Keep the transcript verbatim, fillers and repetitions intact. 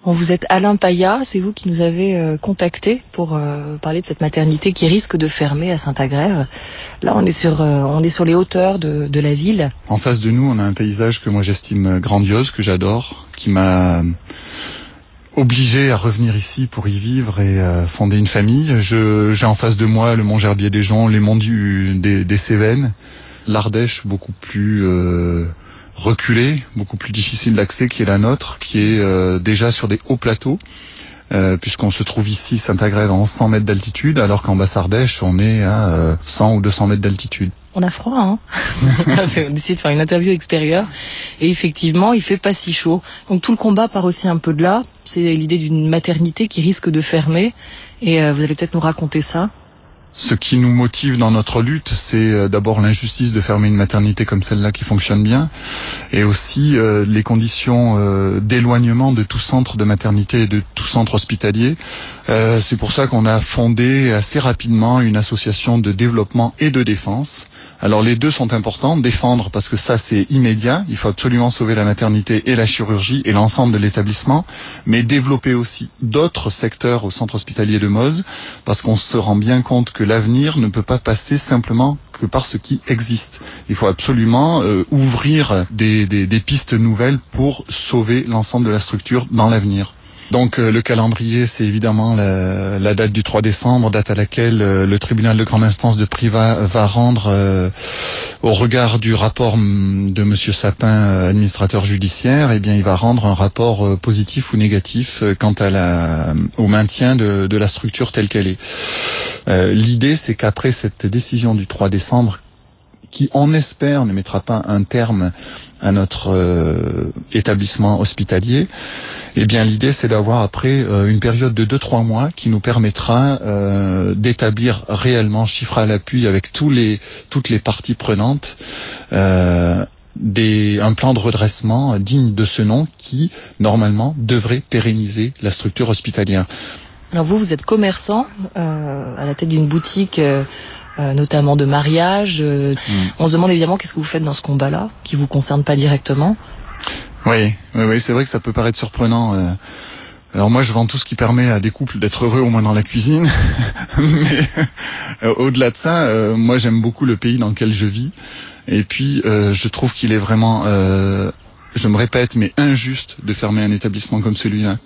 Bon, vous êtes Alain Paya, c'est vous qui nous avez euh, contacté pour euh, parler de cette maternité qui risque de fermer à Saint-Agrève. Là, on est sur, euh, on est sur les hauteurs de, de la ville. En face de nous, on a un paysage que moi j'estime grandiose, que j'adore, qui m'a obligé à revenir ici pour y vivre et euh, fonder une famille. Je, j'ai en face de moi le mont Gerbier-des-Joncs, les monts du, des, des Cévennes, l'Ardèche beaucoup plus euh, reculée, beaucoup plus difficile d'accès, qui est la nôtre, qui est euh, déjà sur des hauts plateaux, euh, puisqu'on se trouve ici, Saint-Agrève, à cent mètres d'altitude, alors qu'en Basse-Ardèche, on est à euh, cent ou deux cents mètres d'altitude. On a froid, hein. On a décidé de faire une interview extérieure et effectivement, il fait pas si chaud. Donc tout le combat part aussi un peu de là. C'est l'idée d'une maternité qui risque de fermer et euh, vous allez peut-être nous raconter ça. Ce qui nous motive dans notre lutte, c'est d'abord l'injustice de fermer une maternité comme celle-là qui fonctionne bien, et aussi euh, les conditions euh, d'éloignement de tout centre de maternité et de tout centre hospitalier. Euh, c'est pour ça qu'on a fondé assez rapidement une association de développement et de défense. Alors les deux sont importants, défendre parce que ça c'est immédiat, il faut absolument sauver la maternité et la chirurgie et l'ensemble de l'établissement, mais développer aussi d'autres secteurs au centre hospitalier de Moz, parce qu'on se rend bien compte que l'avenir ne peut pas passer simplement que par ce qui existe. Il faut absolument euh, ouvrir des, des, des pistes nouvelles pour sauver l'ensemble de la structure dans l'avenir. Donc euh, le calendrier, c'est évidemment la, la date du trois décembre, date à laquelle euh, le tribunal de grande instance de Privas va rendre, euh, au regard du rapport de Monsieur Sapin, euh, administrateur judiciaire, eh bien il va rendre un rapport euh, positif ou négatif euh, quant à la, au maintien de, de la structure telle qu'elle est. Euh, l'idée, c'est qu'après cette décision du trois décembre, qui, on espère, ne mettra pas un terme à notre euh, établissement hospitalier, eh bien l'idée c'est d'avoir après euh, une période de deux trois mois qui nous permettra euh, d'établir réellement, chiffre à l'appui, avec tous les, toutes les parties prenantes, euh, des, un plan de redressement digne de ce nom qui, normalement, devrait pérenniser la structure hospitalière. Alors vous, vous êtes commerçant euh, à la tête d'une boutique euh, Euh, notamment de mariage. Euh, mmh. On se demande évidemment qu'est-ce que vous faites dans ce combat-là, qui vous concerne pas directement. Oui, oui, oui, c'est vrai que ça peut paraître surprenant. Euh, alors moi, je vends tout ce qui permet à des couples d'être heureux, au moins dans la cuisine. Mais euh, au-delà de ça, euh, moi, j'aime beaucoup le pays dans lequel je vis. Et puis, euh, je trouve qu'il est vraiment, euh, je me répète, mais injuste de fermer un établissement comme celui-là.